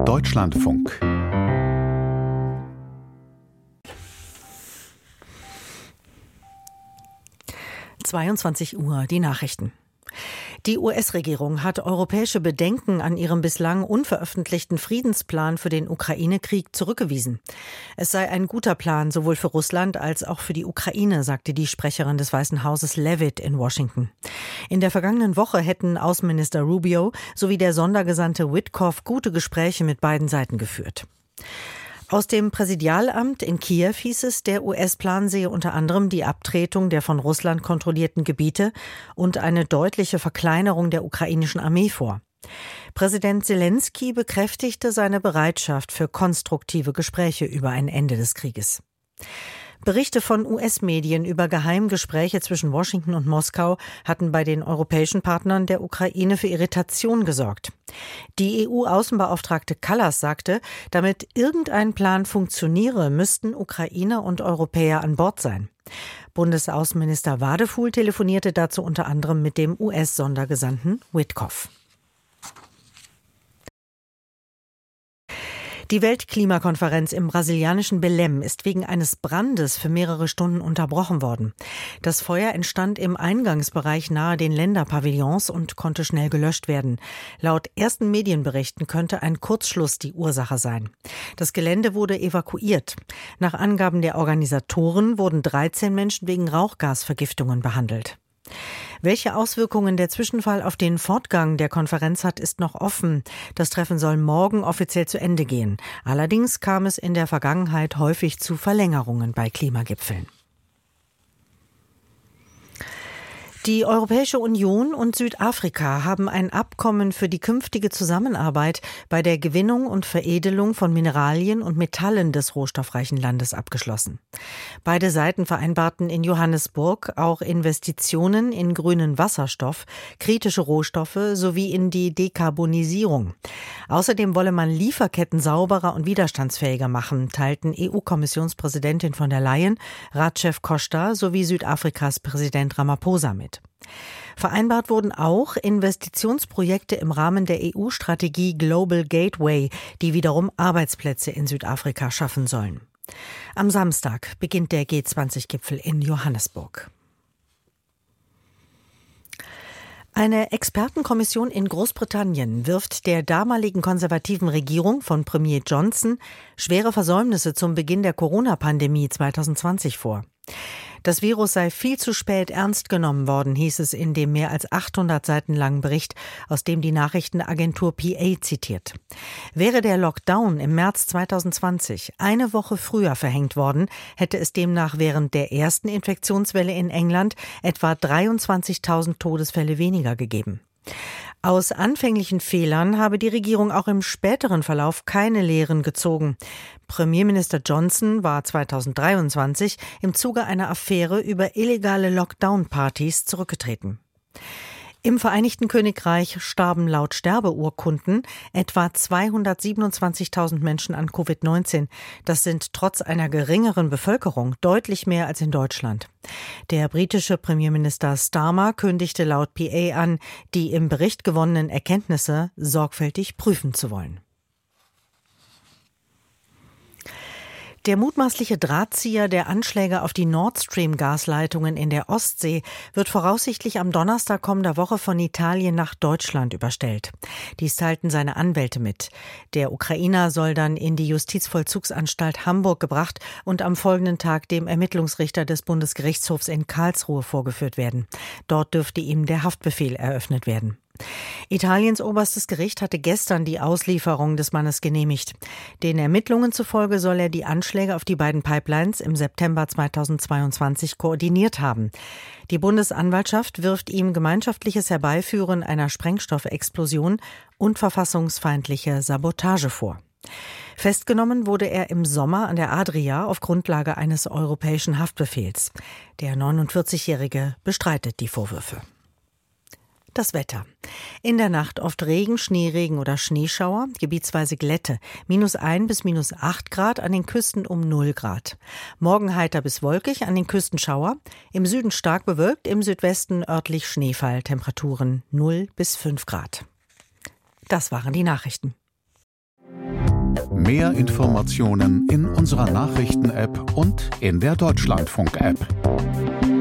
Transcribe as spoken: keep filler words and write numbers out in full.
Deutschlandfunk. zweiundzwanzig Uhr, die Nachrichten. Die U S-Regierung hat europäische Bedenken an ihrem bislang unveröffentlichten Friedensplan für den Ukraine-Krieg zurückgewiesen. Es sei ein guter Plan, sowohl für Russland als auch für die Ukraine, sagte die Sprecherin des Weißen Hauses Leavitt in Washington. In der vergangenen Woche hätten Außenminister Rubio sowie der Sondergesandte Witkoff gute Gespräche mit beiden Seiten geführt. Aus dem Präsidialamt in Kiew hieß es, der U S-Plan sehe unter anderem die Abtretung der von Russland kontrollierten Gebiete und eine deutliche Verkleinerung der ukrainischen Armee vor. Präsident Selenskyj bekräftigte seine Bereitschaft für konstruktive Gespräche über ein Ende des Krieges. Berichte von U S-Medien über Geheimgespräche zwischen Washington und Moskau hatten bei den europäischen Partnern der Ukraine für Irritation gesorgt. Die E U-Außenbeauftragte Kallas sagte, damit irgendein Plan funktioniere, müssten Ukrainer und Europäer an Bord sein. Bundesaußenminister Wadefuhl telefonierte dazu unter anderem mit dem U S-Sondergesandten Witkoff. Die Weltklimakonferenz im brasilianischen Belém ist wegen eines Brandes für mehrere Stunden unterbrochen worden. Das Feuer entstand im Eingangsbereich nahe den Länderpavillons und konnte schnell gelöscht werden. Laut ersten Medienberichten könnte ein Kurzschluss die Ursache sein. Das Gelände wurde evakuiert. Nach Angaben der Organisatoren wurden dreizehn Menschen wegen Rauchgasvergiftungen behandelt. Welche Auswirkungen der Zwischenfall auf den Fortgang der Konferenz hat, ist noch offen. Das Treffen soll morgen offiziell zu Ende gehen. Allerdings kam es in der Vergangenheit häufig zu Verlängerungen bei Klimagipfeln. Die Europäische Union und Südafrika haben ein Abkommen für die künftige Zusammenarbeit bei der Gewinnung und Veredelung von Mineralien und Metallen des rohstoffreichen Landes abgeschlossen. Beide Seiten vereinbarten in Johannesburg auch Investitionen in grünen Wasserstoff, kritische Rohstoffe sowie in die Dekarbonisierung. Außerdem wolle man Lieferketten sauberer und widerstandsfähiger machen, teilten E U-Kommissionspräsidentin von der Leyen, Ratchef Costa sowie Südafrikas Präsident Ramaphosa mit. Vereinbart wurden auch Investitionsprojekte im Rahmen der E U-Strategie Global Gateway, die wiederum Arbeitsplätze in Südafrika schaffen sollen. Am Samstag beginnt der G zwanzig Gipfel in Johannesburg. Eine Expertenkommission in Großbritannien wirft der damaligen konservativen Regierung von Premier Johnson schwere Versäumnisse zum Beginn der Corona-Pandemie zwanzig zwanzig vor. Das Virus sei viel zu spät ernst genommen worden, hieß es in dem mehr als achthundert Seiten langen Bericht, aus dem die Nachrichtenagentur P A zitiert. Wäre der Lockdown im März zwanzig zwanzig eine Woche früher verhängt worden, hätte es demnach während der ersten Infektionswelle in England etwa dreiundzwanzigtausend Todesfälle weniger gegeben. Aus anfänglichen Fehlern habe die Regierung auch im späteren Verlauf keine Lehren gezogen. Premierminister Johnson war zweitausenddreiundzwanzig im Zuge einer Affäre über illegale Lockdown-Partys zurückgetreten. Im Vereinigten Königreich starben laut Sterbeurkunden etwa zweihundertsiebenundzwanzigtausend Menschen an Covid neunzehn. Das sind trotz einer geringeren Bevölkerung deutlich mehr als in Deutschland. Der britische Premierminister Starmer kündigte laut P A an, die im Bericht gewonnenen Erkenntnisse sorgfältig prüfen zu wollen. Der mutmaßliche Drahtzieher der Anschläge auf die Nord Stream-Gasleitungen in der Ostsee wird voraussichtlich am Donnerstag kommender Woche von Italien nach Deutschland überstellt. Dies teilten seine Anwälte mit. Der Ukrainer soll dann in die Justizvollzugsanstalt Hamburg gebracht und am folgenden Tag dem Ermittlungsrichter des Bundesgerichtshofs in Karlsruhe vorgeführt werden. Dort dürfte ihm der Haftbefehl eröffnet werden. Italiens oberstes Gericht hatte gestern die Auslieferung des Mannes genehmigt. Den Ermittlungen zufolge soll er die Anschläge auf die beiden Pipelines im September zweitausendzweiundzwanzig koordiniert haben. Die Bundesanwaltschaft wirft ihm gemeinschaftliches Herbeiführen einer Sprengstoffexplosion und verfassungsfeindliche Sabotage vor. Festgenommen wurde er im Sommer an der Adria auf Grundlage eines europäischen Haftbefehls. Der neunundvierzigjährige bestreitet die Vorwürfe. Das Wetter. In der Nacht oft Regen, Schneeregen oder Schneeschauer, gebietsweise Glätte. minus ein bis minus acht Grad, an den Küsten um null Grad. Morgen heiter bis wolkig, an den Küsten Schauer. Im Süden stark bewölkt, im Südwesten örtlich Schneefall. Temperaturen null bis fünf Grad. Das waren die Nachrichten. Mehr Informationen in unserer Nachrichten-App und in der Deutschlandfunk-App.